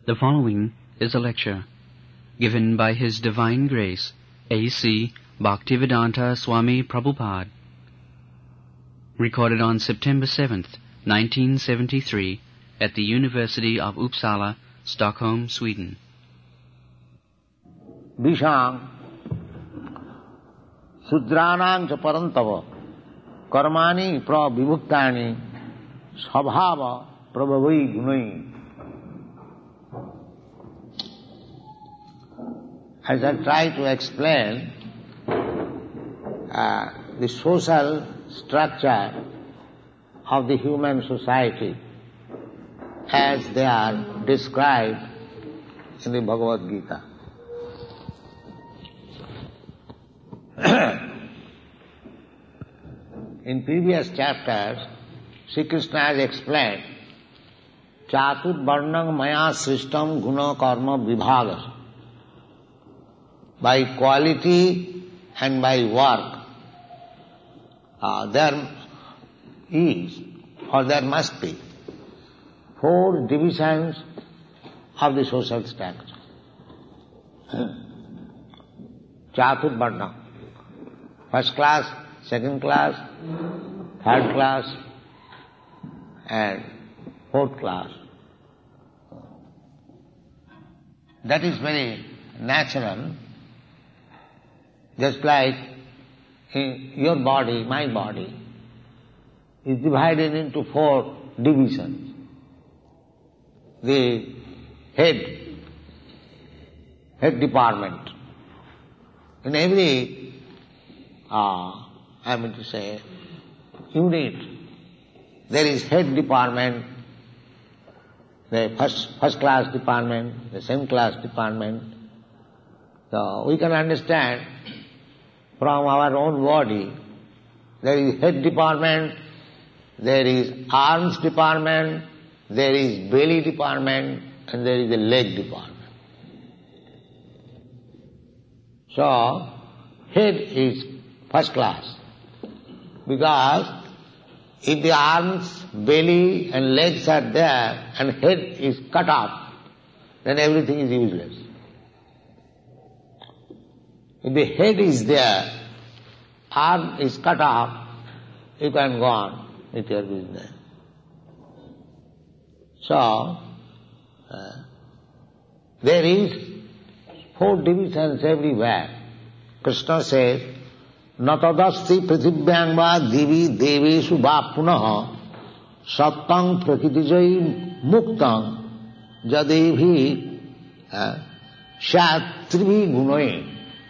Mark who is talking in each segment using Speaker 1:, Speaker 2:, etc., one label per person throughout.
Speaker 1: The following is a lecture given by His Divine Grace, A.C. Bhaktivedanta Swami Prabhupada, recorded on September 7th, 1973, at the University of Uppsala, Stockholm, Sweden.
Speaker 2: Vishang Sudranang cha parantava karmani pravibhuktani svabhava prabhavai gunai. As I try to explain the social structure of the human society as they are described in the Bhagavad Gita. In previous chapters, Sri Krishna has explained Chatur Varnam Maya Srishtam Guna Karma Vibhagas. By quality and by work, there is or there must be 4 divisions of the social structure. Chatur Varna. First class, second class, third class, and fourth class. That is very natural. Just like your body, my body, is divided into 4 divisions. The head department. In every unit, there is head department, the first class department, the second class department. So we can understand from our own body, there is head department, there is arms department, there is belly department, and there is a leg department. So, head is first class, because if the arms, belly and legs are there and head is cut off, then everything is useless. If the head is there, arm is cut off, you can go on with your business. So, there is 4 divisions everywhere. Krishna says, Natadasti prithivyang va divi deveshu va punaha sattang prakritijai muktang jadevi shatrivi gunoi.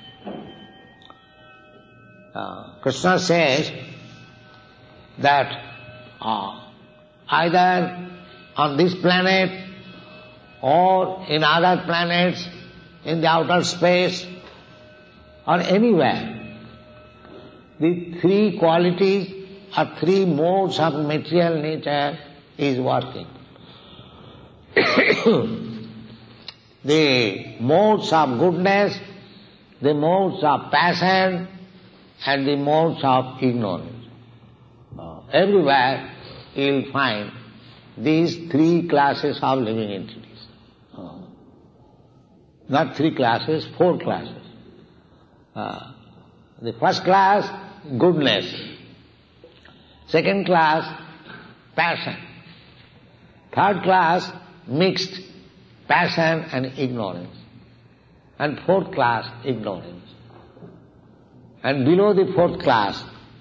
Speaker 2: Krishna says that either on this planet or in other planets, in the outer space or anywhere, the 3 qualities or 3 modes of material nature is working. The modes of goodness, the modes of passion, and the modes of ignorance. Everywhere you will find these 3 classes of living entities. Not 3 classes, 4 classes. The first class, goodness. Second class, passion. Third class, mixed passion and ignorance. And fourth class, ignorance. And below the 4th class,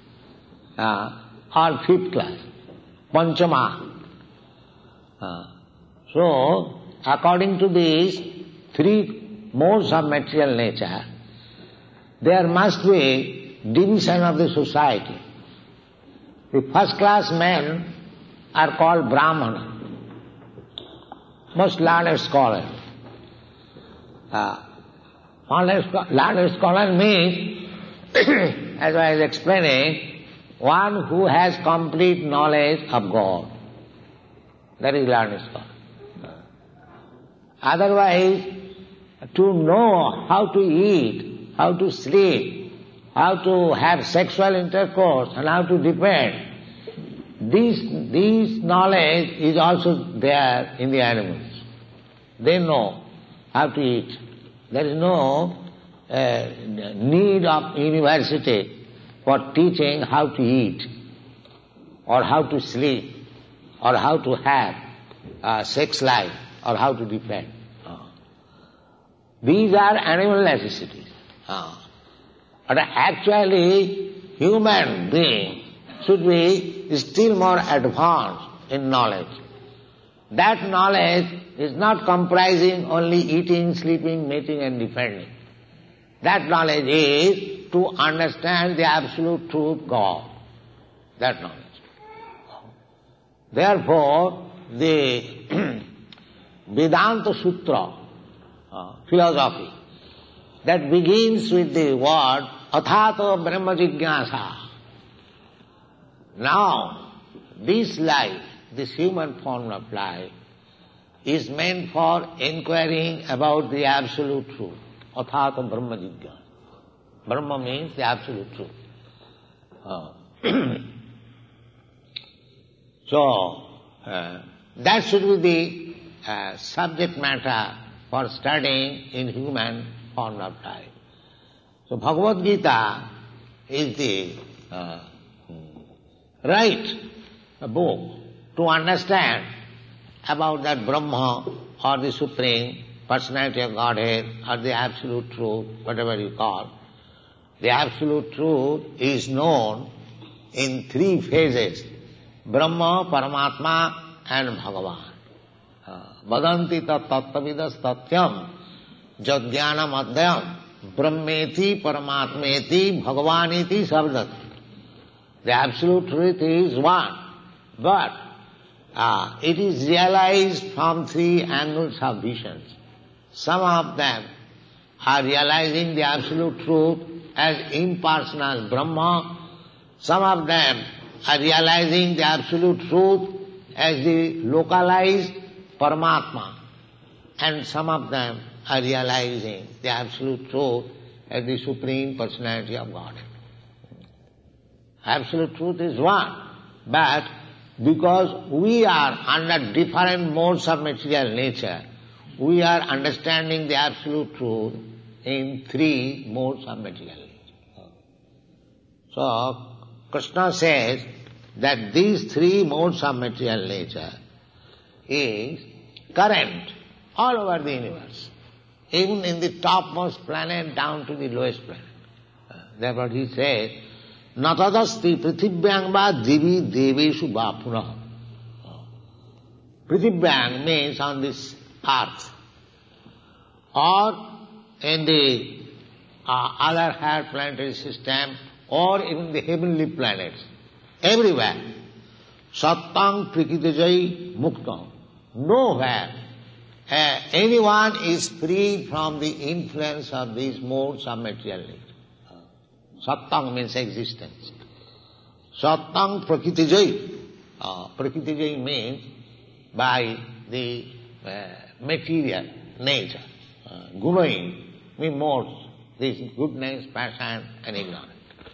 Speaker 2: or 5th class, Panchama. So, according to these 3 modes of material nature, there must be division of the society. The first class men are called Brahmana, most learned scholars. Learned scholar means, as I was explaining, one who has complete knowledge of God. That is learned scholar. Otherwise, to know how to eat, how to sleep, how to have sexual intercourse and how to defend, this knowledge is also there in the animals. They know how to eat. There is no need of university for teaching how to eat, or how to sleep, or how to have sex life, or how to defend. These are animal necessities. But actually, human being should be still more advanced in knowledge. That knowledge is not comprising only eating, sleeping, mating and defending. That knowledge is to understand the absolute truth, God. That knowledge. Therefore, the Vedanta Sutra philosophy that begins with the word Athato Brahma Jigyasa. Now, this life, this human form of life, is meant for inquiring about the absolute truth. Athato Brahma Jigyasa. Brahma means the absolute truth. So, that should be the subject matter for studying in human form of life. So Bhagavad Gita is the right book to understand about that Brahma or the Supreme Personality of Godhead or the Absolute Truth, whatever you call. The Absolute Truth is known in three phases: Brahma, Paramatma and Bhagavan. Vadanti tat tattvavidas tatyam jadjnanam adhyam brahmeti paramatmeti bhagavaniti sabdati. The absolute truth is one, but it is realized from three angles of visions. Some of them are realizing the absolute truth as impersonal Brahma. Some of them are realizing the absolute truth as the localized Paramatma. And some of them are realizing the absolute truth as the Supreme Personality of Godhead. Absolute truth is one, but because we are under different modes of material nature, we are understanding the absolute truth in three modes of material nature. So, Krishna says that these three modes of material nature is current all over the universe, even in the topmost planet down to the lowest planet. Therefore he says, Natadasti prithivyang va divi deveshu va punah. Prithivyang means on this earth, or in the other higher planetary system, or even the heavenly planets, everywhere. Sattang prakritijai muktam. Nowhere anyone is free from the influence of these modes of material nature. Sattang means existence. Sattang prakritijai. Prakritijai means by the material nature. Gunai means modes, this goodness, passion and ignorance.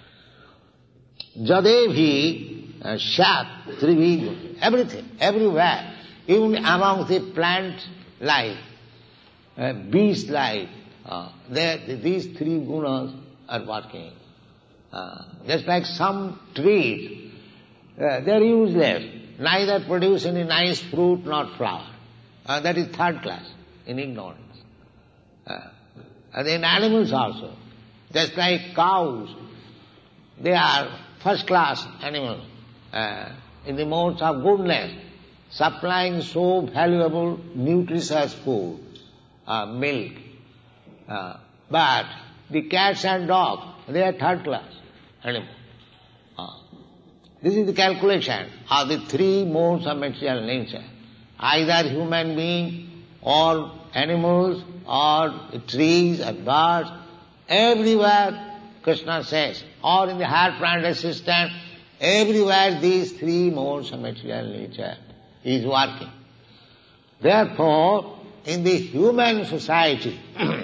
Speaker 2: Jadebhi shat trivi, everything, everywhere, even among the plant life, beast life, these three gunas are working. Just like some trees, they are useless, neither produce any nice fruit nor flower. That is third class in ignorance. And in animals also, just like cows, they are first class animals in the modes of goodness, supplying so valuable, nutritious food, milk. But the cats and dogs, they are third class animals. This is the calculation of the three modes of material nature. Either human being, or animals, or trees, or birds, everywhere, Krishna says, or in the higher planetary system, everywhere these three modes of material nature is working. Therefore, in the human society,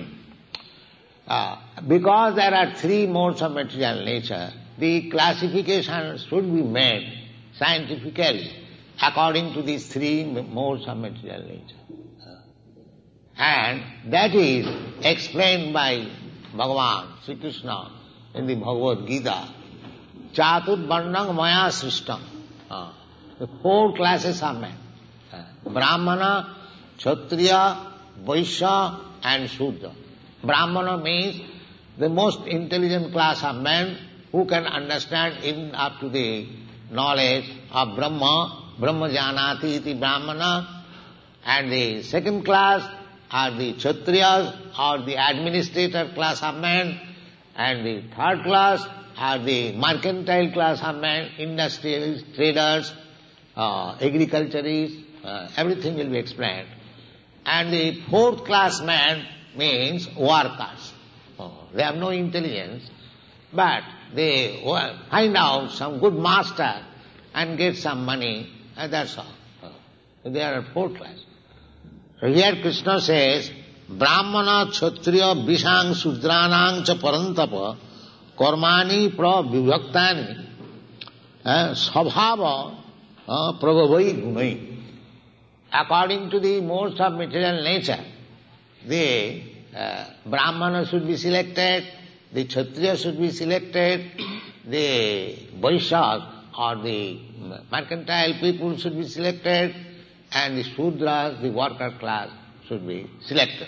Speaker 2: because there are three modes of material nature, the classification should be made scientifically according to these three modes of material nature. And that is explained by Bhagavan, Sri Krishna, in the Bhagavad Gita. Chatur Varnang Maya Srishtam. The 4 classes are men. Brahmana, Kshatriya, Vaishya and Shudra. Brahmana means the most intelligent class of men who can understand even up to the knowledge of Brahma, Brahma Janati iti Brahmana. And the second class are the Kshatriyas or the administrator class of men. And the third class are the mercantile class of men, industrialists, traders, agriculturists, everything will be explained. And the 4th class man means workers. They have no intelligence, but they find out some good master and get some money, and that's all. They are 4th class. So here Krishna says, Brahmana, Kshatriya, Vishang, Sudranang cha parantapa, Karmani pravibhaktani, Sabhava, Prabhavai gunai. According to the modes of material nature, the Brahmana should be selected, the Kshatriya should be selected, the Vaishyas or the mercantile people should be selected, and the Shudras, the worker class, should be selected.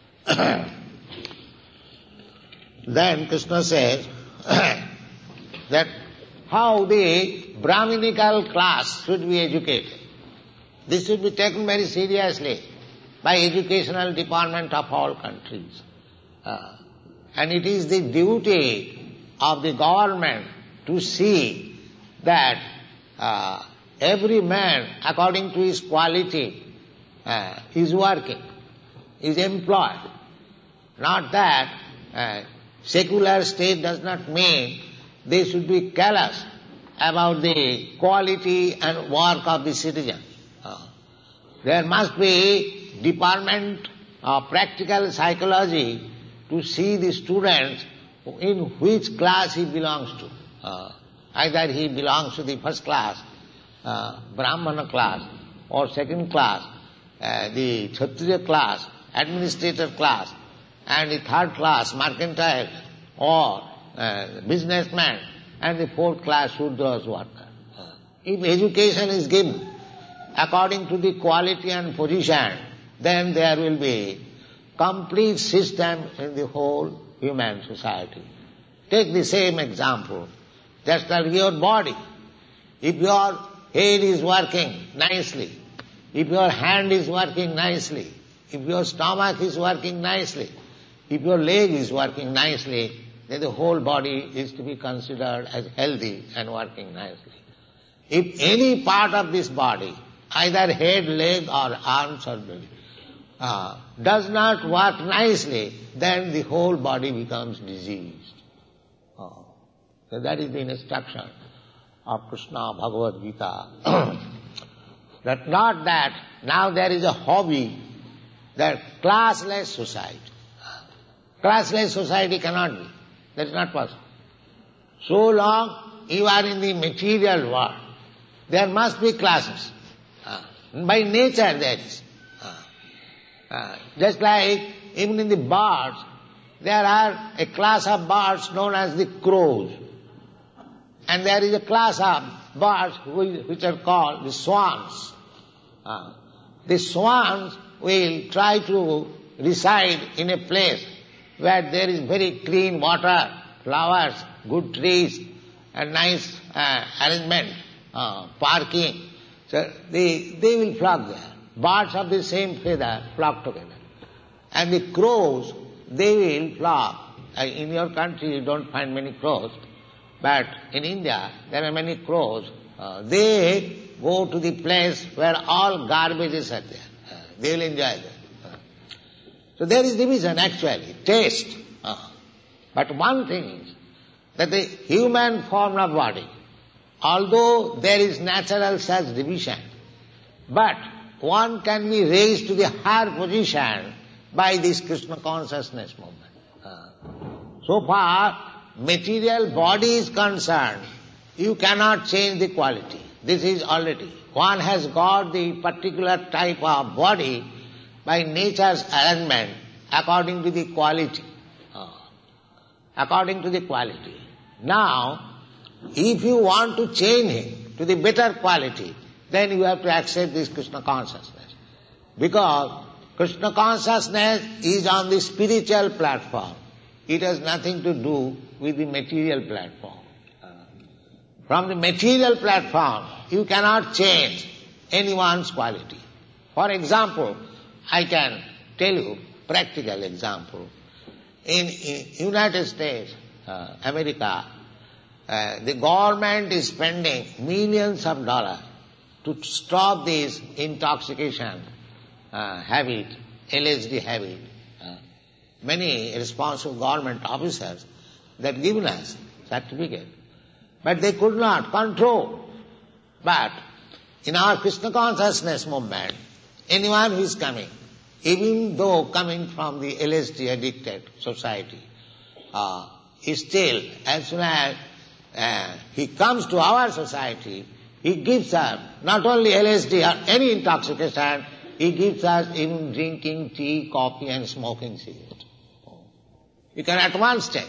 Speaker 2: Then Krishna says that how the Brahminical class should be educated. This should be taken very seriously by educational department of all countries. And it is the duty of the government to see that every man, according to his quality, is working, is employed. Not that secular state does not mean they should be careless about the quality and work of the citizen. There must be department of practical psychology to see the students in which class he belongs to. Either he belongs to the first class, Brahmana class, or second class, the Kshatriya class, administrator class, and the third class, mercantile, or businessman, and the 4th class, Shudras worker. If education is given according to the quality and position, then there will be complete system in the whole human society. Take the same example, just like your body. If your head is working nicely, if your hand is working nicely, if your stomach is working nicely, if your leg is working nicely, then the whole body is to be considered as healthy and working nicely. If any part of this body, either head, leg or arms or belly, does not work nicely, then the whole body becomes diseased. So that is the instruction of Krishna Bhagavad Gita. That not that now there is a hobby, that classless society. Classless society cannot be. That is not possible. So long you are in the material world, there must be classes. By nature there is. Just like even in the birds, there are a class of birds known as the crows. And there is a class of birds which are called the swans. The swans will try to reside in a place where there is very clean water, flowers, good trees, and nice arrangement, parking. So they will flock there. Birds of the same feather flock together. And the crows, they will flock. In your country you don't find many crows, but in India there are many crows. They go to the place where all garbages are there. They will enjoy that. So there is division actually, taste. But one thing is that the human form of body, although there is natural such division, but one can be raised to the higher position by this Krishna consciousness movement. So far, material body is concerned, you cannot change the quality. This is already. One has got the particular type of body, by nature's arrangement according to the quality. According to the quality. Now, if you want to change him to the better quality, then you have to accept this Krishna consciousness. Because Krishna consciousness is on the spiritual platform. It has nothing to do with the material platform. From the material platform, you cannot change anyone's quality. For example, I can tell you practical example. In United States, America, the government is spending millions of dollars to stop this intoxication habit, LSD habit. Many responsible government officers that given us certificate, but they could not control. But in our Krishna consciousness movement, anyone who is coming, even though coming from the LSD addicted society, is still, as soon as he comes to our society, he gives us not only LSD or any intoxication, he gives us even drinking tea, coffee and smoking cigarette. You can at once take.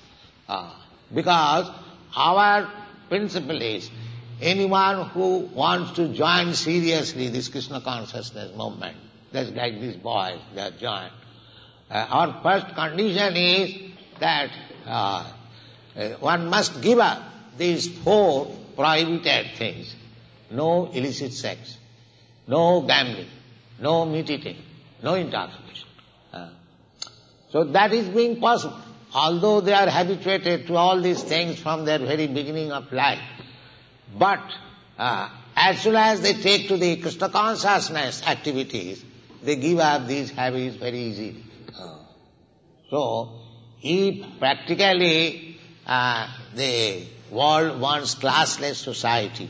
Speaker 2: Because our principle is, anyone who wants to join seriously this Krishna consciousness movement, just like these boys, they are joined. Our first condition is that one must give up these 4 prohibited things. No illicit sex, no gambling, no meat eating, no intoxication. So that is being possible. Although they are habituated to all these things from their very beginning of life. But as soon as they take to the Krishna consciousness activities, they give up these habits very easily. So, if practically the world wants classless society,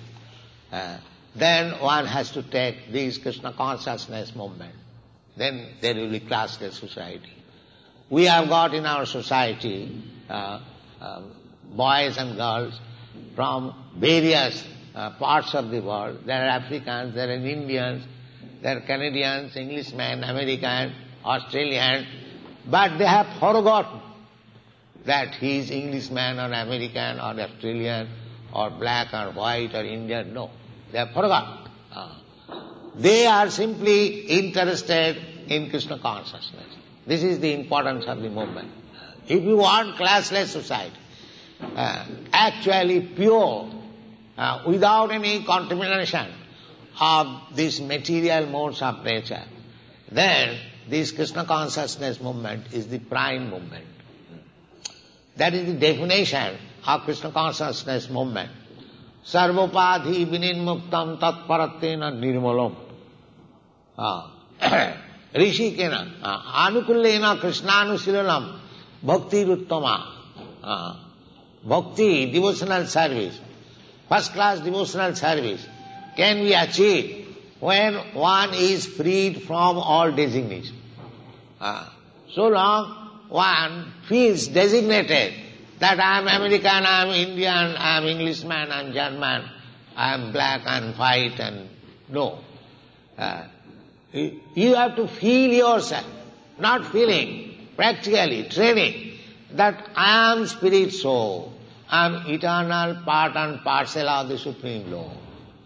Speaker 2: then one has to take this Krishna consciousness movement. Then there will be classless society. We have got in our society boys and girls from various parts of the world. There are Africans, there are Indians, there are Canadians, Englishmen, Americans, Australians, but they have forgotten that he is Englishman or American or Australian or black or white or Indian. No, they have forgotten. They are simply interested in Krishna consciousness. This is the importance of the movement. If you want classless society, actually pure, without any contamination of these material modes of nature, then this Krishna consciousness movement is the prime movement. That is the definition of Krishna consciousness movement. Sarvopadhi vinirmuktam tatparatena nirmalam. Rishikena anukullena krishnanushilanam bhakti ruttama. Bhakti, devotional service, first class devotional service can be achieved when one is freed from all designation. So long one feels designated that I am American, I am Indian, I am Englishman, I am German, I am black and white and no. You have to feel yourself, not feeling, practically training that I am spirit soul, I am eternal part and parcel of the Supreme Lord.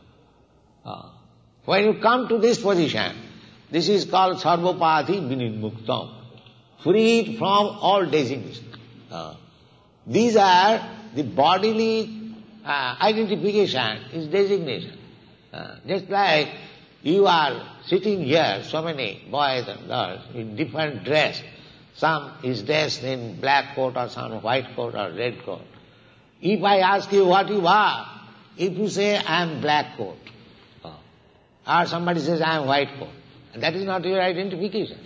Speaker 2: When you come to this position, this is called Sarvopadhi Vinirmuktam, freed from all designation. These are the bodily identification is designation. Just like you are sitting here, so many boys and girls in different dress. Some is dressed in black coat or some white coat or red coat. If I ask you what you are, if you say I am black coat, or somebody says I am white coat, that is not your identification.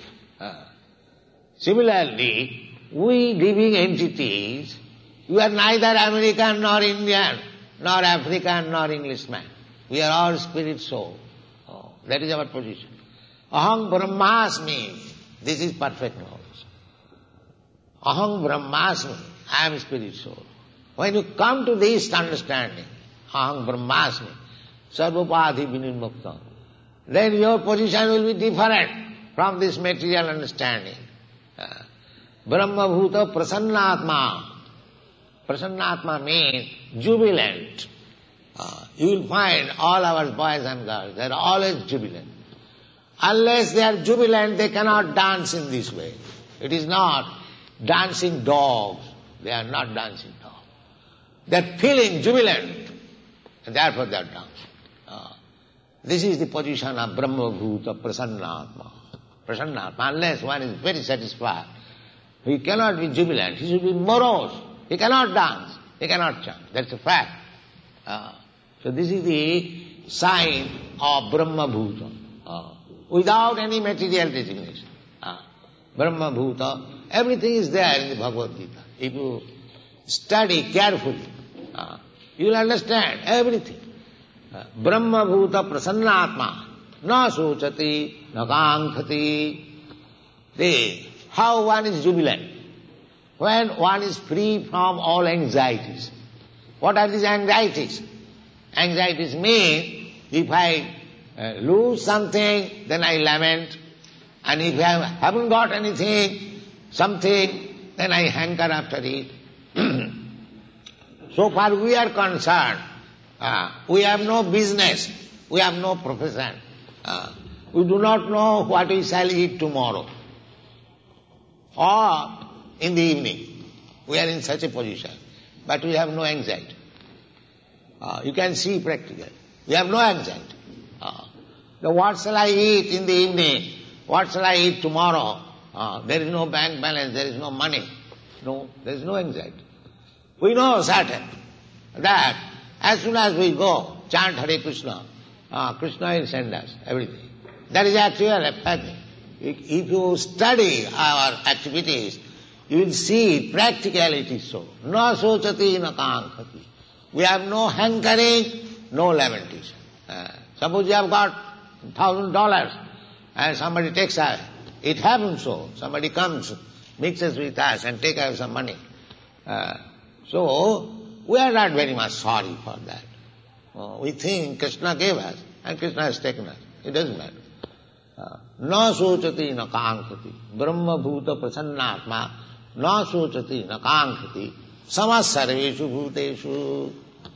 Speaker 2: Similarly, we living entities, we are neither American nor Indian, nor African nor Englishman. We are all spirit soul. That is our position. Aham Brahmasmi, this is perfect knowledge. Aham Brahmasmi, I am spirit soul. When you come to this understanding, Aham Brahmasmi, Sarvopadhi Vinirmuktam, then your position will be different from this material understanding. Brahma Bhuta Prasannatma. Prasannatma means jubilant. You will find all our boys and girls, they are always jubilant. Unless they are jubilant, they cannot dance in this way. It is not dancing dogs. They are not dancing dogs. They are feeling jubilant, and therefore they are dancing. This is the position of Brahma Bhuta Prasannatma. Prasannatma, unless one is very satisfied, he cannot be jubilant, he should be morose. He cannot dance, he cannot chant. That's a fact. So this is the sign of Brahma Bhuta. Without any material designation. Brahma Bhuta, everything is there in the Bhagavad Gita. If you study carefully, you will understand everything. Brahma Bhuta Prasannatma, na sochati, na kaṅkhati. How one is jubilant? When one is free from all anxieties. What are these anxieties? Anxieties mean, if I lose something, then I lament. And if I haven't got anything, something, then I hanker after it. So far we are concerned, we have no business, we have no profession. We do not know what we shall eat tomorrow. Or in the evening, we are in such a position. But we have no anxiety. You can see practically. We have no anxiety. What shall I eat in the evening? What shall I eat tomorrow? There is no bank balance, there is no money. No, there is no anxiety. We know certain that as soon as we go, chant Hare Krishna, Krishna will send us everything. That is actually happening. If you study our activities, you will see practicality so. Na sochati na kaṅkhati. We have no hankering, no lamentation. Suppose you have got $1,000 and somebody takes us. It happens so. Somebody comes, mixes with us and takes us some money. So, we are not very much sorry for that. We think Krishna gave us and Krishna has taken us. It doesn't matter. Na sochati na kaṅkhati. Brahma bhuta prasannatma. Na sochati na kaṅkhati. Samas sarveshu bhuteshu.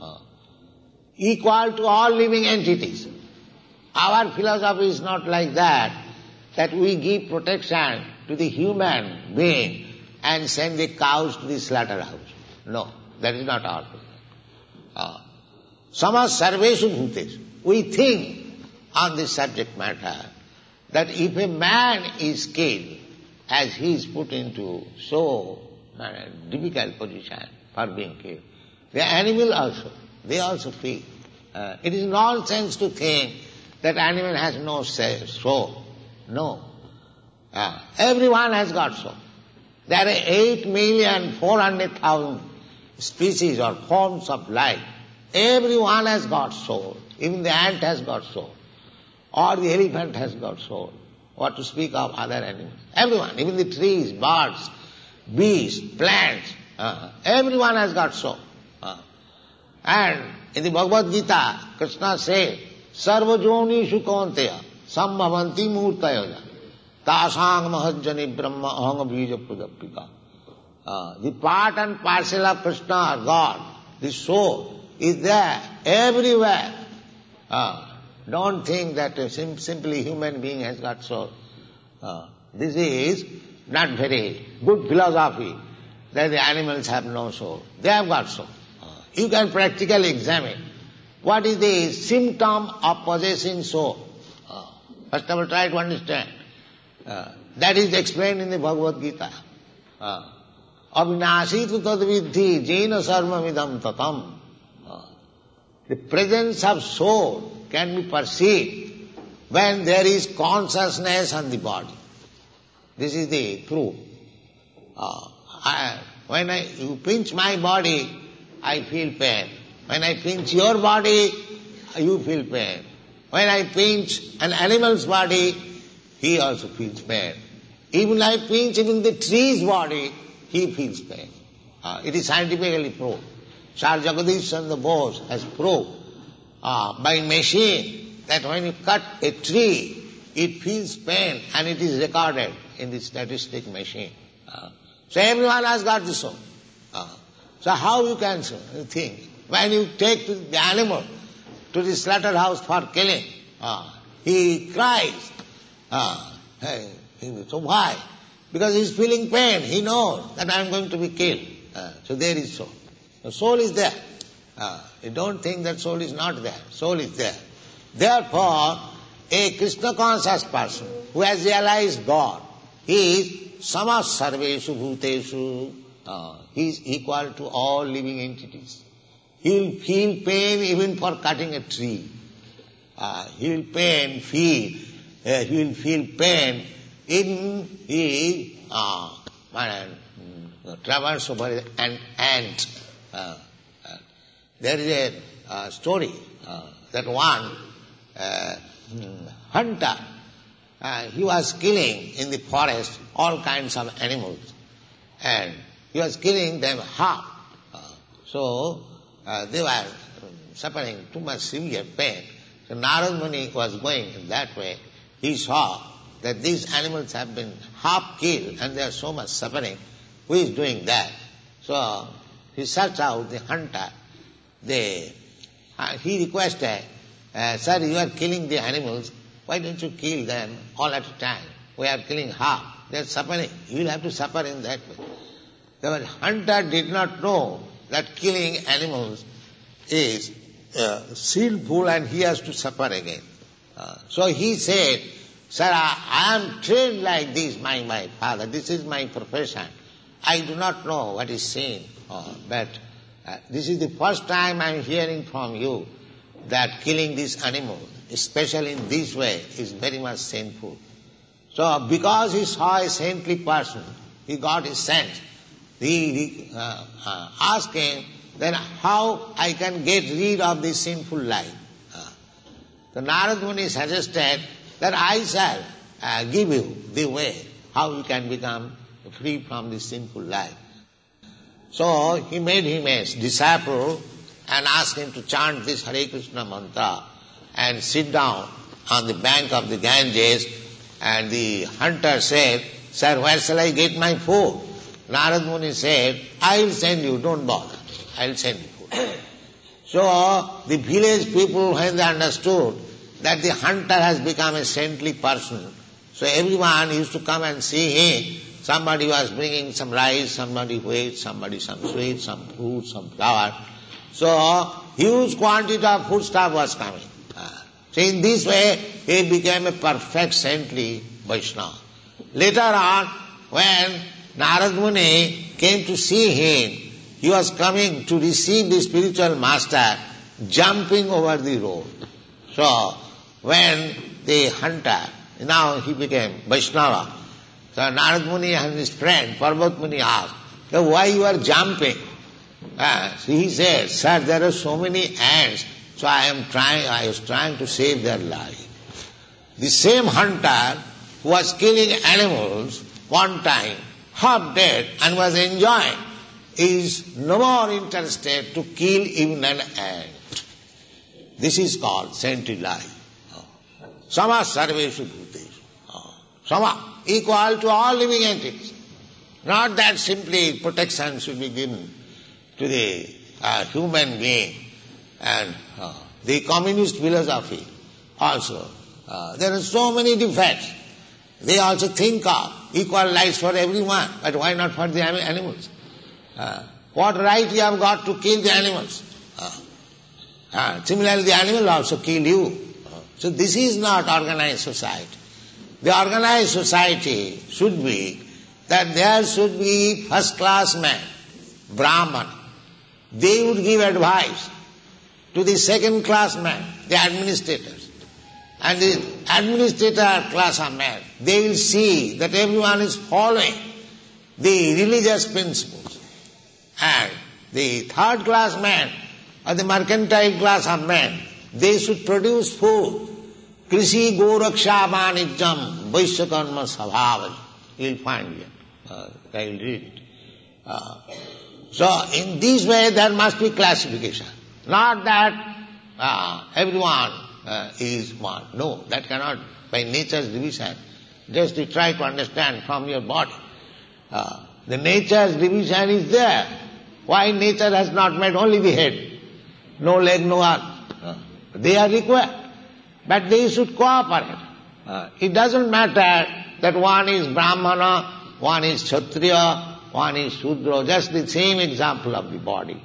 Speaker 2: Equal to all living entities. Our philosophy is not like that we give protection to the human being and send the cows to the slaughterhouse. No, that is not our philosophy. Samas sarveshu bhuteshu. We think on this subject matter that if a man is killed, as he is put into so difficult position for being killed, the animal also, they also feel. It is nonsense to think that animal has no soul. No. Everyone has got soul. There are 8,400,000 species or forms of life. Everyone has got soul. Even the ant has got soul. Or the elephant has got soul. What to speak of other animals? Everyone, even the trees, birds, bees, plants, everyone has got soul. And in the Bhagavad Gita, Krishna says, Sarva jonishu kaunteya sambhavanti murtayoja tasang mahajjani brahma ahanga bija pradapika. The part and parcel of Krishna, God, the soul, is there everywhere. Don't think that simply human being has got soul. This is not very good philosophy, that the animals have no soul. They have got soul. You can practically examine what is the symptom of possessing soul. First of all, try to understand. That is explained in the Bhagavad Gita. Avinashitu tadvidhi jena sarvamidam tatam. The presence of soul can be perceived when there is consciousness on the body. This is the proof. When you pinch my body, I feel pain. When I pinch your body, you feel pain. When I pinch an animal's body, he also feels pain. Even I pinch even the tree's body, he feels pain. It is scientifically proved. Sir Jagadish Chandra Bose has proved by machine that when you cut a tree, it feels pain and it is recorded in the statistic machine. So everyone has got the soul. So how you can think? When you take the animal to the slaughterhouse for killing, he cries. So why? Because he is feeling pain. He knows that I am going to be killed. So there is soul. The soul is there. You don't think that soul is not there. Soul is there. Therefore, a Krishna conscious person who has realized God, he is samas sarveshu bhuteshu. He is equal to all living entities. He will feel pain even for cutting a tree. He will feel pain in he traverse over an ant. There is a story that one hunter, he was killing in the forest all kinds of animals, and he was killing them half. So they were suffering too much severe pain. So Narad Muni was going in that way. He saw that these animals have been half killed and they are so much suffering. Who is doing that? So he searched out the hunter. He requested, sir, you are killing the animals. Why don't you kill them all at a time? We are killing half. They are suffering. You will have to suffer in that way. The hunter did not know that killing animals is sinful and he has to suffer again. So he said, sir, I am trained like this by my father. This is my profession. I do not know what is sin, but this is the first time I am hearing from you that killing these animals, especially in this way, is very much sinful. So because he saw a saintly person, he got his sense. He asked him, then how I can get rid of this sinful life? The Narad Muni suggested that I shall give you the way how you can become free from this sinful life. So he made him a disciple and asked him to chant this Hare Krishna mantra and sit down on the bank of the Ganges. And the hunter said, sir, where shall I get my food? Narad Muni said, I will send you, don't bother. I will send you food. So the village people, when they understood that the hunter has become a saintly person, so everyone used to come and see him. Somebody was bringing some rice, somebody wheat, somebody some sweet, some fruit, some flour. So huge quantity of foodstuff was coming. So in this way, he became a perfect saintly Vaishnava. Later on, when Narad Muni came to see him, he was coming to receive the spiritual master, jumping over the road. So when the hunter, now he became Vaishnava, so Narad Muni and his friend Parvat Muni asked, why you are jumping? So he said, sir, there are so many ants, so I was trying to save their life. The same hunter who was killing animals one time, half dead and was enjoying, is no more interested to kill even an ant. This is called saintly life. Sama sarveshu bhuteshu. Sama, equal to all living entities. Not that simply protection should be given to the human being. And the communist philosophy also, there are so many defects. They also think of equal rights for everyone, but why not for the animals? What right you have got to kill the animals? Similarly, the animal also kill you. So this is not organized society. The organized society should be that there should be first-class men, Brahman. They would give advice to the second-class men, the administrators. And the administrator class of men, they will see that everyone is following the religious principles. And the third-class men, or the mercantile class of men, they should produce food. Krishi goraksha vanijjam vaishyakarma sabhavali. You will find it. I will read it. So in this way there must be classification. Not that everyone is one. No, that cannot by nature's division. Just to try to understand from your body. The nature's division is there. Why nature has not made only the head? No leg, no arm. They are required. But they should cooperate. It doesn't matter that one is Brahmana, one is Kshatriya, one is Shudra, just the same example of the body.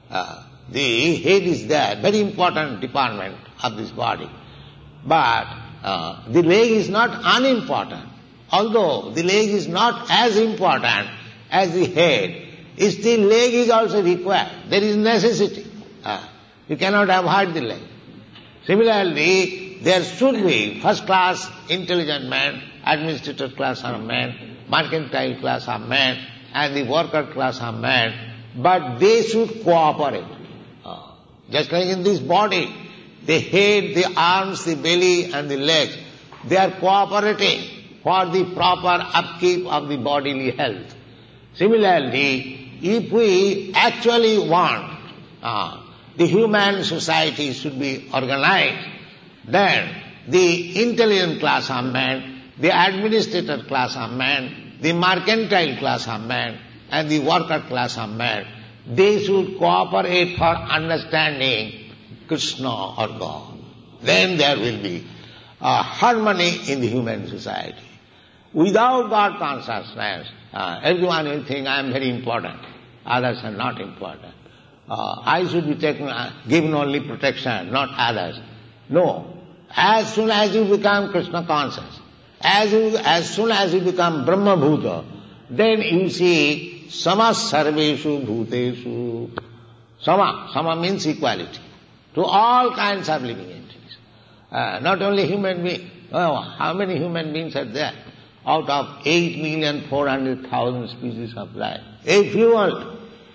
Speaker 2: The head is there, very important department of this body. But the leg is not unimportant. Although the leg is not as important as the head, still leg is also required. There is necessity. You cannot avoid the leg. Similarly, there should be first class intelligent man, administrator class are men, mercantile class are men, and the worker class are men, but they should cooperate. Just like in this body, the head, the arms, the belly and the legs, they are cooperating for the proper upkeep of the bodily health. Similarly, if we actually want the human society should be organized, then the intelligent class are men, the administrator class are men, the mercantile class are men, and the worker class are men. They should cooperate for understanding Krishna or God. Then there will be harmony in the human society. Without God consciousness, everyone will think I am very important, others are not important. I should be given only protection, not others. No. As soon as you become Krishna conscious, as soon as you become Brahma Bhuta, then you see Sama Sarveshu Bhuteshu. Sama means equality to all kinds of living entities. Not only human beings. How many human beings are there? Out of 8,400,000 species of life. If you want,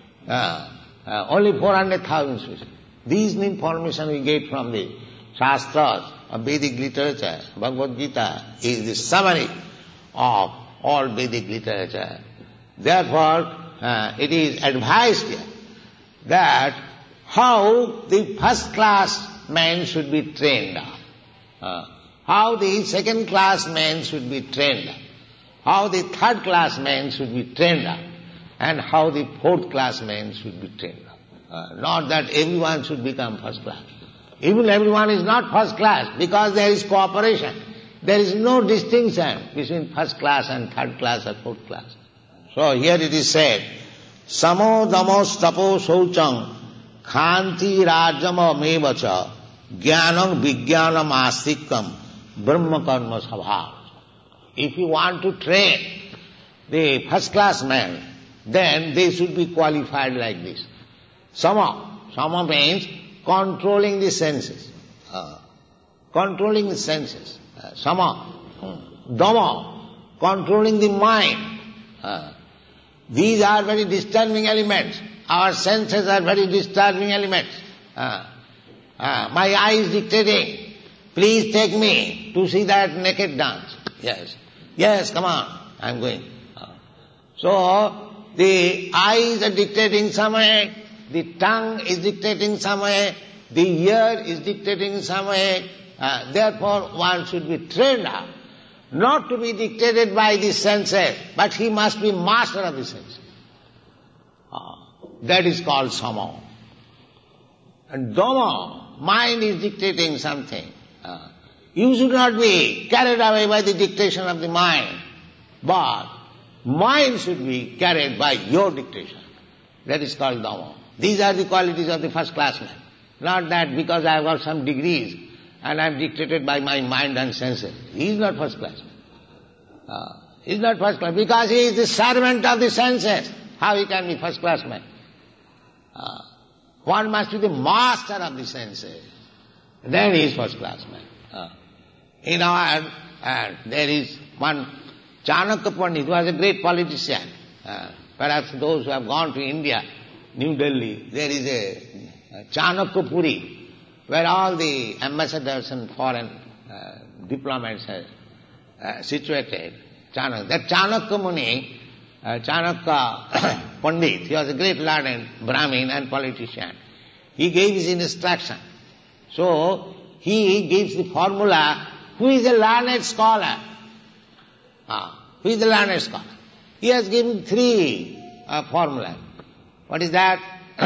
Speaker 2: only 400,000 species. These information we get from the Shastras, of Vedic literature. Bhagavad Gita is the summary of all Vedic literature. Therefore, it is advised here that how the first class man should be trained, how the second class man should be trained, how the third class man should be trained, and how the fourth class man should be trained. Not that everyone should become first class. Even everyone is not first class because there is cooperation. There is no distinction between first class and third class or fourth class. So here it is said, Samo damos tapo saucham khanti rajama mevacha jnanam vijnanam astikam brahma karma sabha. If you want to train the first class man, then they should be qualified like this. Sama means controlling the senses. Controlling the senses. Sama. Dhamma. Controlling the mind. These are very disturbing elements. Our senses are very disturbing elements. My eye is dictating. Please take me to see that naked dance. Yes. Yes, come on. I am going. So, the eyes are dictating some way. The tongue is dictating some way, the ear is dictating some way. Therefore, one should be trained up, not to be dictated by the senses, but he must be master of the senses. That is called Sama. And Dhamma, mind is dictating something. You should not be carried away by the dictation of the mind, but mind should be carried by your dictation. That is called Dhamma. These are the qualities of the first class man. Not that because I have got some degrees and I am dictated by my mind and senses. He is not first class man. He is not first class because he is the servant of the senses. How he can be first class man? One must be the master of the senses. Then he is first class man. In our, there is one Chanakya Pandit who was a great politician. Perhaps those who have gone to India, New Delhi, there is a Chanakya Puri, where all the ambassadors and foreign diplomats are situated. That Chanakya Muni, Chanakya Pandit, he was a great learned Brahmin and politician. He gave his instruction. So, he gives the formula Who is a learned scholar? Who is the learned scholar? He has given three formulas. What is that?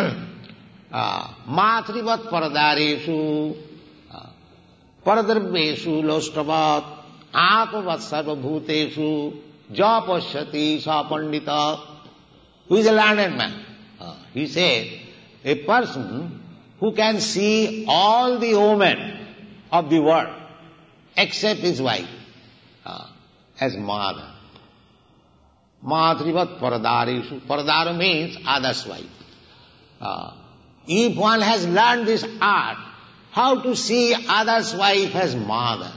Speaker 2: Matrivat paradareshu, paradravyeshu lostavat, atmavat sarvabhuteshu, japashyati sa pandita. Who is a learned man? He said, a person who can see all the women of the world except his wife as mother. Matrivat paradareshu. Paradara means other's wife. If one has learned this art, how to see other's wife as mother.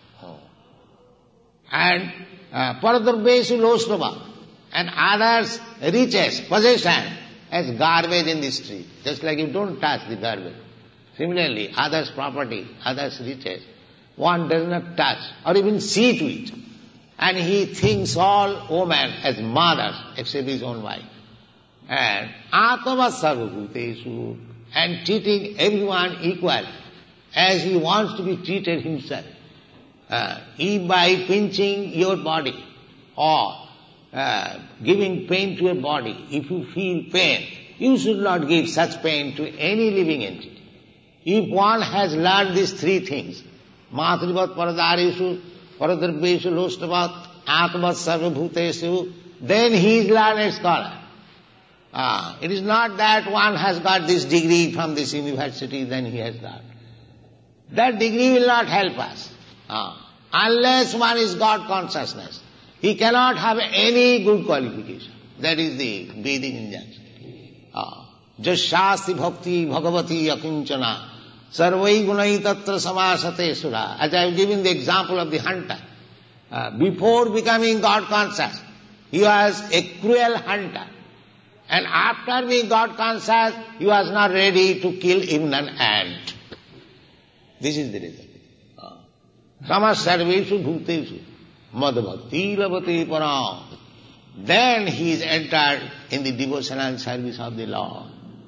Speaker 2: And paradravyeshu losnava, and others' riches, possession, as garbage in the street. Just like you don't touch the garbage. Similarly, others' property, others' riches, one does not touch or even see to it. And he thinks all women as mothers except his own wife. And atmavat sarvabhuteshu, and treating everyone equal as he wants to be treated himself. If by pinching your body or giving pain to your body, if you feel pain, you should not give such pain to any living entity. If one has learned these three things, matrivat paradareshu, paradravyeshu lostavat, atmat sarvabhuteshu, then he is learned scholar. It is not that one has got this degree from this university, then he has learned. That degree will not help us. Unless one is God consciousness, he cannot have any good qualification. That is the Vedic injunction. Jasyasti bhakti bhagavati akinchana sarvai gunai tatra samasate sura. As I have given the example of the hunter. Before becoming God conscious, he was a cruel hunter. And after being God conscious, he was not ready to kill even an ant. This is the reason. Samas sarveshu bhuteshu madhbhakti labate param. Then he is entered in the devotional service of the Lord.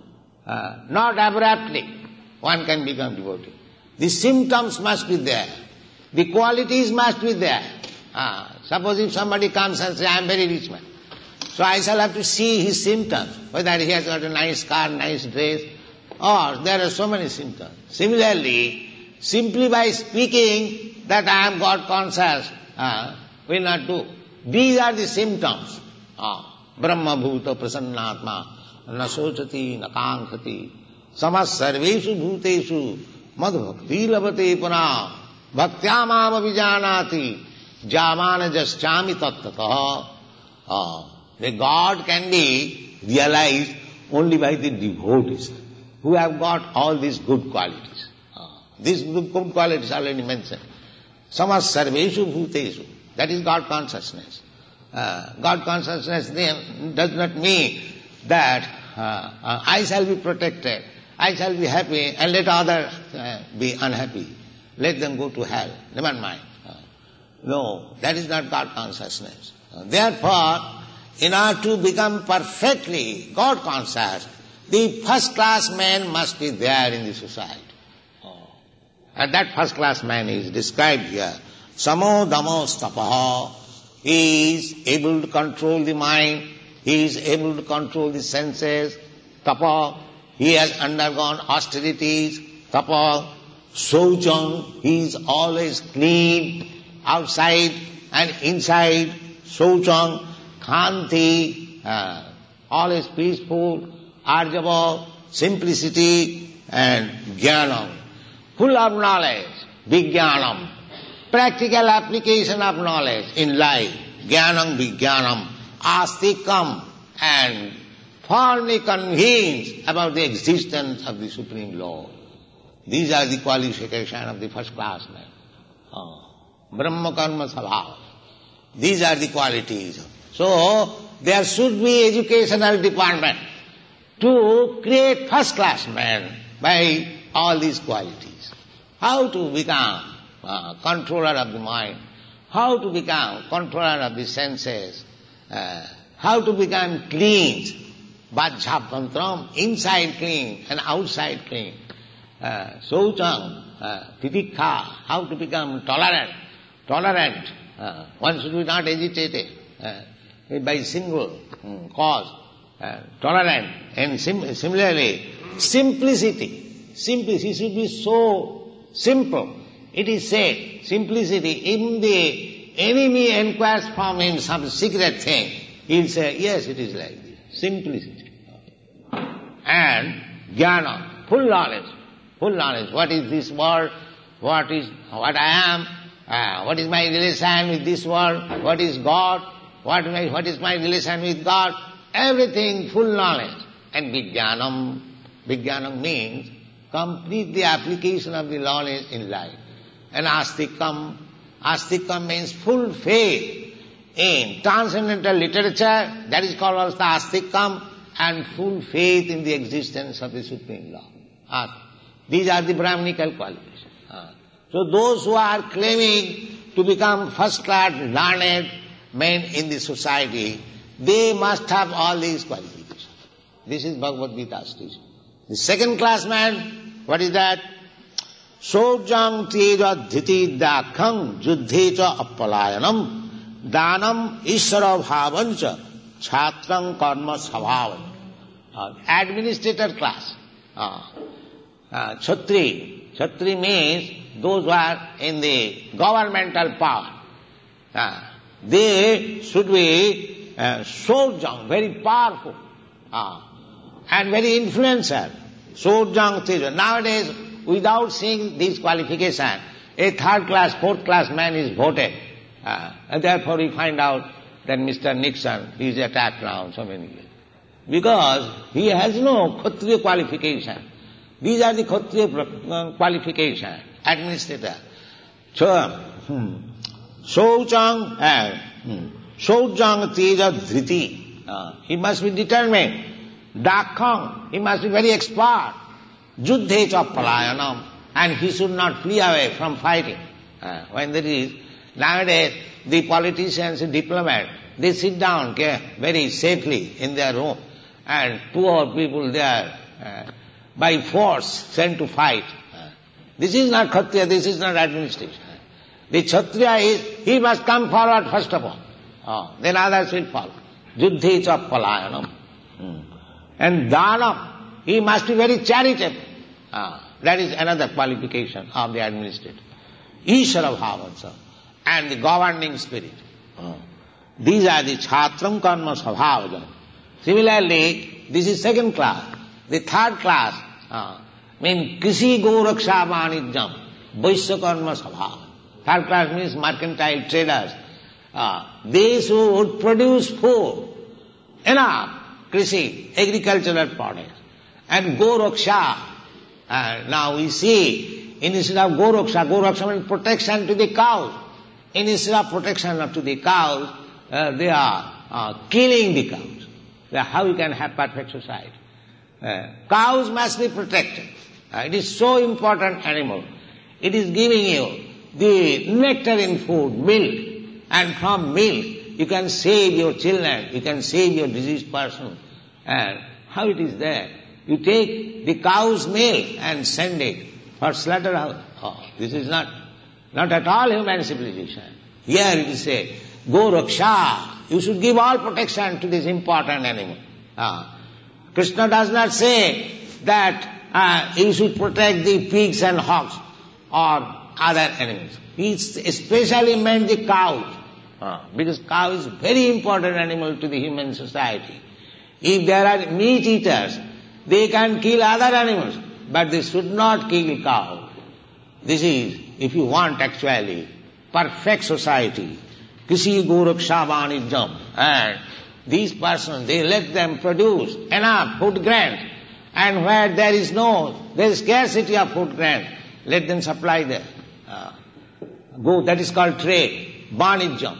Speaker 2: Not abruptly one can become devotee. The symptoms must be there. The qualities must be there. Suppose if somebody comes and says, I am very rich man, so I shall have to see his symptoms, whether he has got a nice car, nice dress, or there are so many symptoms. Similarly, simply by speaking that I am God conscious will not do. These are the symptoms. Brahma bhuta prasannatma na sochati na kankhati samas sarveshu bhuteshu madhbhakti labate puna bhaktyamam avijanati jamana jaschami tattataha. The God can be realized only by the devotees who have got all these good qualities. These good qualities already mentioned. Samas sarveshu bhuteshu. That is God consciousness. God consciousness does not mean that I shall be protected, I shall be happy, and let others be unhappy. Let them go to hell. Never mind. No, that is not God consciousness. Therefore, in order to become perfectly God conscious, the first class man must be there in the society. And that first class man is described here. Samo damo stapaha. He is able to control the mind. He is able to control the senses. Tapa. He has undergone austerities. Tapa. Saucham. He is always clean, outside and inside. Saucham. Khanti. Always peaceful. Arjava. Simplicity. And jnanam. Full of knowledge. Vijnanam. Practical application of knowledge in life. Jnanam vijnanam. Astikam. And firmly convinced about the existence of the Supreme Lord. These are the qualifications of the first class man. Brahma karma sabhava. These are the qualities. So, there should be educational department to create first class men by all these qualities. How to become controller of the mind, how to become controller of the senses, how to become clean, vajjhapantram, inside clean and outside clean. Saucham, titikha, how to become tolerant. One should be not agitated by single cause. Tolerant. And similarly, simplicity. Simplicity should be so simple. It is said, simplicity, even the enemy inquires from him some secret thing, he will say, yes, it is like this. Simplicity. And jnana, full knowledge. What is this world? What I am? What is my relation with this world? What is God? What is my relation with God? Everything, full knowledge. And vijnanam means complete the application of the knowledge in life. And astikam means full faith in transcendental literature, that is called also astikam, and full faith in the existence of the Supreme Law. These are the Brahminical qualifications. So those who are claiming to become first-class learned men in the society, they must have all these qualifications. This is Bhagavad Gita's teaching. The second-class man, what is that? Sojang teja dhiti dakham juddhecha appalayanam danam ishara bhavancha chhatrang karma sabhavan. Administrator class. Kshatri means those who are in the governmental power. They should be Sojang, very powerful, and very influential. Sojang teja. Nowadays, without seeing these qualifications, a third-class, fourth-class man is voted. And therefore we find out that Mr. Nixon is attacked now so many years. Because he has no Kshatriya qualification. These are the Kshatriya qualifications, administrator. Sojang teja dhriti. He must be determined. Dakham, he must be very expert. Juddhecha palayanam, and he should not flee away from fighting. When there is, nowadays, the politicians and diplomats, they sit down very safely in their room, and poor people they are by force sent to fight. This is not Kshatriya, this is not administration. The Kshatriya is, he must come forward first of all. Then others will follow. Juddhecha palayanam. And danam, he must be very charitable. That is another qualification of the administrator. Ishara bhavansa, and the governing spirit. These are the chhatram karma sabhavajan. Similarly, this is second class. The third class means kisi goraksha vanijjam, vaishya karma sabhavajan. Third class means mercantile traders. They should produce food, enough, krisi, agricultural products. And goraksha, now we see, instead of goraksha means protection to the cows. Instead of protection to the cows, they are killing the cows. How you can have perfect society? Cows must be protected. It is so important animal. It is giving you the nectar in food, milk. And from milk, you can save your children, you can save your diseased person. And how it is there? You take the cow's milk and send it for slaughterhouse. This is not at all human civilization. Here it is said, go raksha. You should give all protection to this important animal. Krishna does not say that you should protect the pigs and hogs or other animals. He especially meant the cows. Because cow is very important animal to the human society. If there are meat eaters, they can kill other animals, but they should not kill cow. This is, if you want actually, perfect society. Kisi goraksha vanijjam. And these persons, they let them produce enough food grains. And where there is scarcity of food grains, let them supply there. That is called trade. Vanijjam.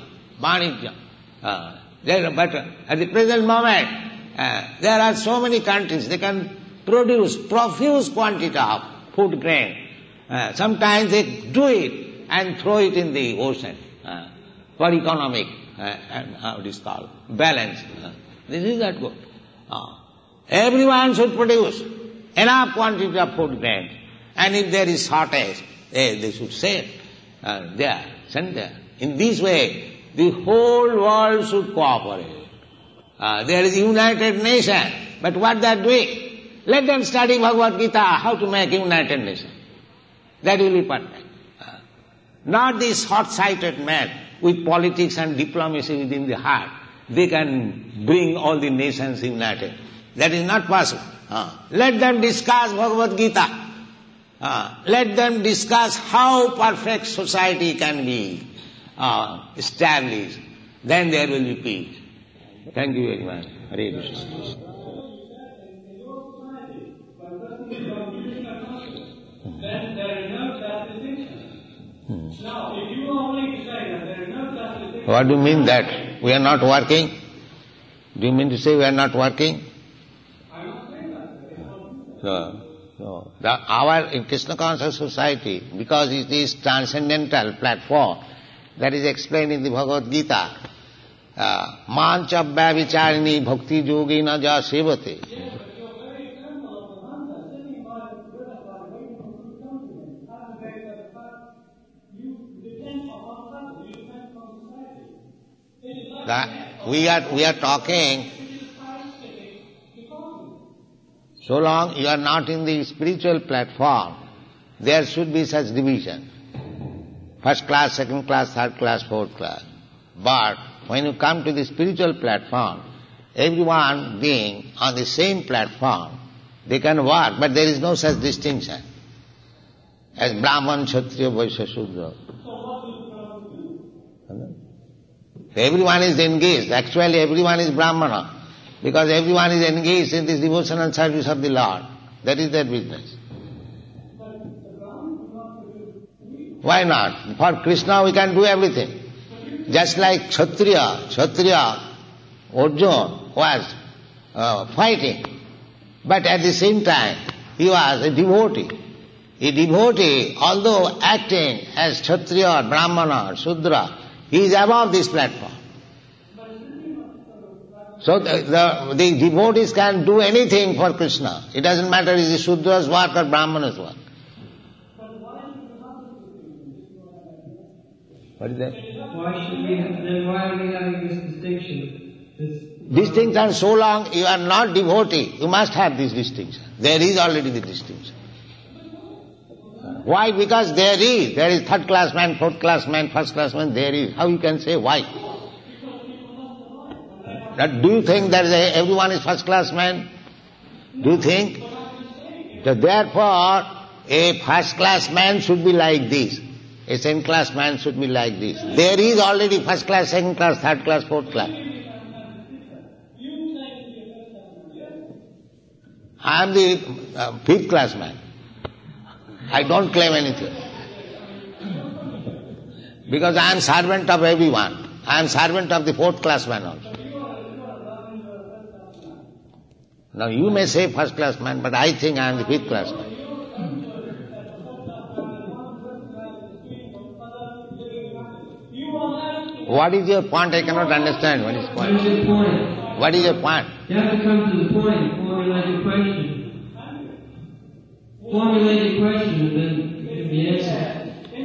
Speaker 2: But at the present moment, there are so many countries, they can produce profuse quantity of food grain. Sometimes they do it and throw it in the ocean for economic, how it is called, balance. This is not good. Everyone should produce enough quantity of food grain. And if there is shortage, they should send there. In this way, the whole world should cooperate. There is United Nation, but what they are doing? Let them study Bhagavad Gita, how to make United Nation. That will be perfect. Not these short-sighted men with politics and diplomacy within the heart. They can bring all the nations united. That is not possible. Let them discuss Bhagavad Gita. Let them discuss how perfect society can be established. Then there will be peace. Thank you very much. Hare Krishna.
Speaker 3: Then there is no class distinction. Now, if you only say that there is no class distinction...
Speaker 2: What do you mean that? We are not working? Do you mean to say we are not working?
Speaker 3: I'm not saying that.
Speaker 2: Our in Krishna Conscious Society, because it is transcendental platform, that is explained in the Bhagavad Gita, mancha vyavicharini bhakti yogina ja sevate. We are talking, so long you are not in the spiritual platform, there should be such division. First class, second class, third class, fourth class. But when you come to the spiritual platform, everyone being on the same platform, they can work, but there is no such distinction as Brahman, Kshatriya, Vaishya, Shudra. Everyone is engaged. Actually, everyone is Brahmana, because everyone is engaged in this devotional service of the Lord. That is their business. Why not? For Krishna we can do everything. Just like Kshatriya, Arjuna was fighting, but at the same time he was a devotee. A devotee, although acting as Kshatriya, Brahmana, Shudra, he is above this platform. So the devotees can do anything for Krishna. It doesn't matter is it Shudra's work or Brahmana's work. What is that?
Speaker 3: Why are we having this distinction?
Speaker 2: Distinction, so long you are not devotee, you must have this distinction. There is already the distinction. Why? Because there is third class man, fourth class man, first class man, there is. How you can say why? Do you think that everyone is first class man? Do you think? So therefore, a first class man should be like this. A second class man should be like this. There is already first class, second class, third class, fourth class. I am the fifth class man. I don't claim anything. Because I am servant of everyone. I am servant of the fourth class man also. Now you may say first class man, but I think I am the fifth class man. What is your point? I cannot understand. What is point?
Speaker 3: What is your point?
Speaker 2: What is your point?
Speaker 3: You have to come to the point, formulate your question. Formulate your question and then give the answer.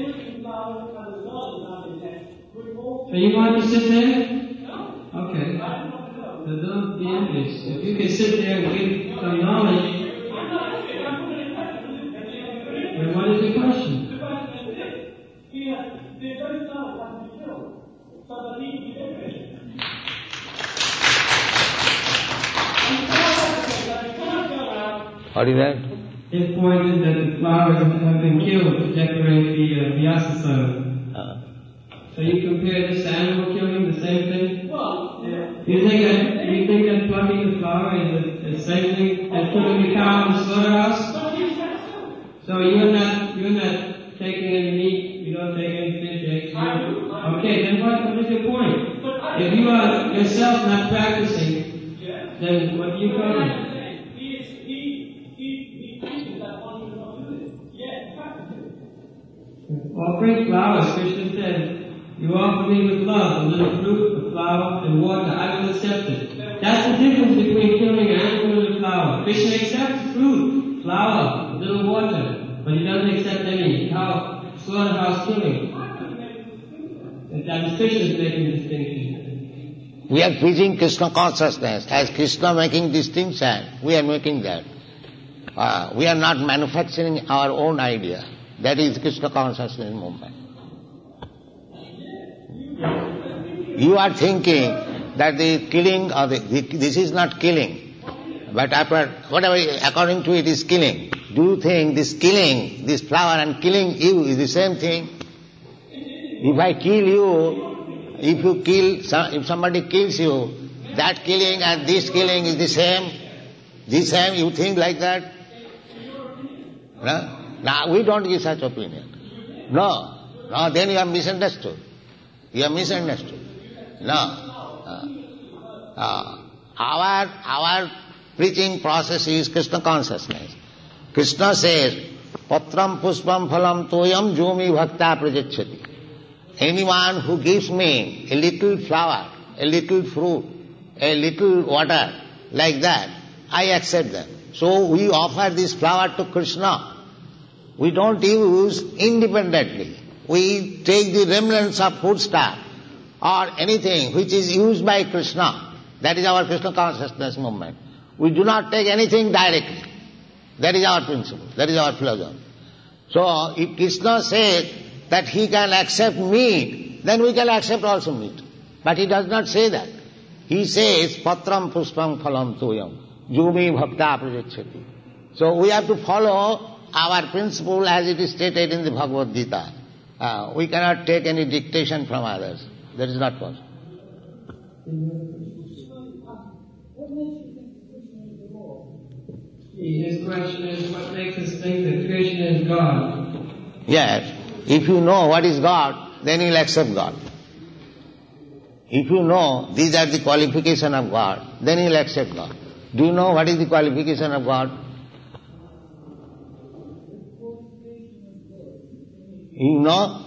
Speaker 3: So you want to sit there? Okay. So don't be envious. If you can sit there and give some knowledge, then what is your question?
Speaker 2: What is that?
Speaker 3: His point is that the flowers have been killed to decorate the Vyasasana. So you compare this to animal killing, the same thing? Do you think that plucking the flower is the same thing as putting the cow in the slaughterhouse? So you're not taking any meat, you don't take any fish, eggs. Okay, then what is your point? If you are yourself not practicing, then what do you call offering flowers, Krishna said, you offer me with love, a little fruit, a flower, and water, I will accept it. That's the difference between killing an animal and a flower. Krishna accepts fruit, flower, a little water, but he cross killing. That distinction is making a distinction.
Speaker 2: We are preaching Krishna consciousness. As Krishna making distinction, we are making that. We are not manufacturing our own idea. That is Krishna consciousness movement. You are thinking that the killing or this is not killing, but whatever according to it is killing. Do you think this killing, this flower and killing you is the same thing? If I kill you, if somebody kills you, that killing and this killing is the same? The same, you think like that? No? Now, we don't give such opinion. No, then you are misunderstood. You are misunderstood. No. Our preaching process is Krishna consciousness. Krishna says, Patram puspam phalam toyam jumi bhakta prajachati. Anyone who gives me a little flower, a little fruit, a little water, like that, I accept them. So we offer this flower to Krishna. We don't use independently. We take the remnants of foodstuff or anything which is used by Krishna. That is our Krishna consciousness movement. We do not take anything directly. That is our principle. That is our philosophy. So if Krishna says that he can accept meat, then we can accept also meat. But he does not say that. He says, Patram puspam phalam toyam, jumi bhakta prajachati. So we have to follow our principle as it is stated in the Bhagavad Gita. We cannot take any dictation from others. That is not possible.
Speaker 3: His question is, what makes us think that Krishna is God?
Speaker 2: Yes. If you know what is God, then you will accept God. If you know these are the qualifications of God, then you will accept God. Do you know what is the qualification of God? You know?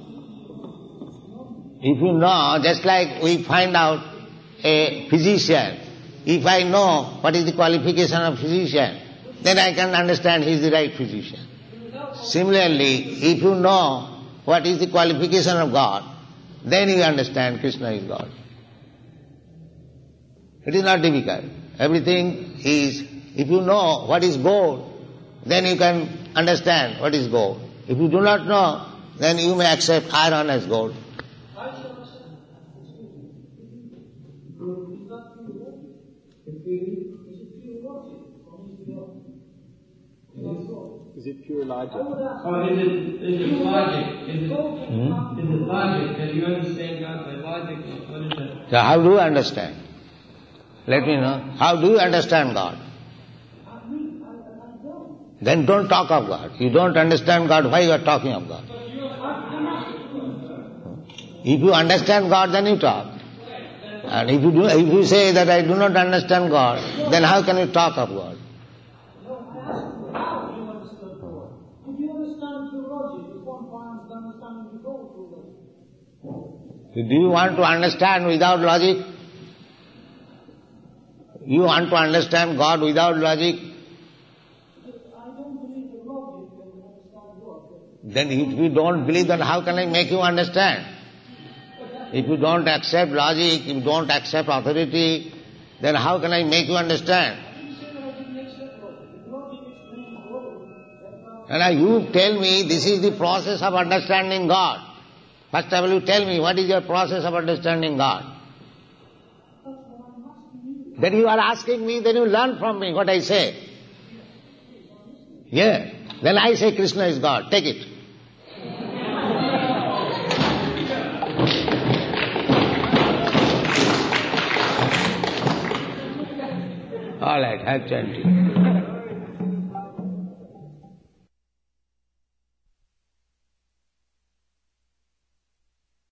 Speaker 2: If you know, just like we find out a physician, if I know what is the qualification of physician, then I can understand he is the right physician. Similarly, if you know what is the qualification of God, then you understand Krishna is God. It is not difficult. Everything is, if you know what is gold, then you can understand what is gold. If you do not know, then you may accept iron as gold.
Speaker 4: Is it pure logic?
Speaker 3: Or is it logic? Is it logic that you understand God by logic? What is that?
Speaker 2: So how do you understand? Let me know. How do you understand God? Then don't talk of God. You don't understand God, why you are talking of God? If you understand God, then you talk. And if you say that I do not understand God, then how can you talk of God? Do you want to understand without logic? You want to understand God without logic? Then if you don't believe, then how can I make you understand? If you don't accept logic, if you don't accept authority, then how can I make you understand? And you tell me this is the process of understanding God. First of all, you tell me what is your process of understanding God. Then you are asking me, then you learn from me what I say. Yeah. Then I say Krishna is God. Take it. All right, have chanting.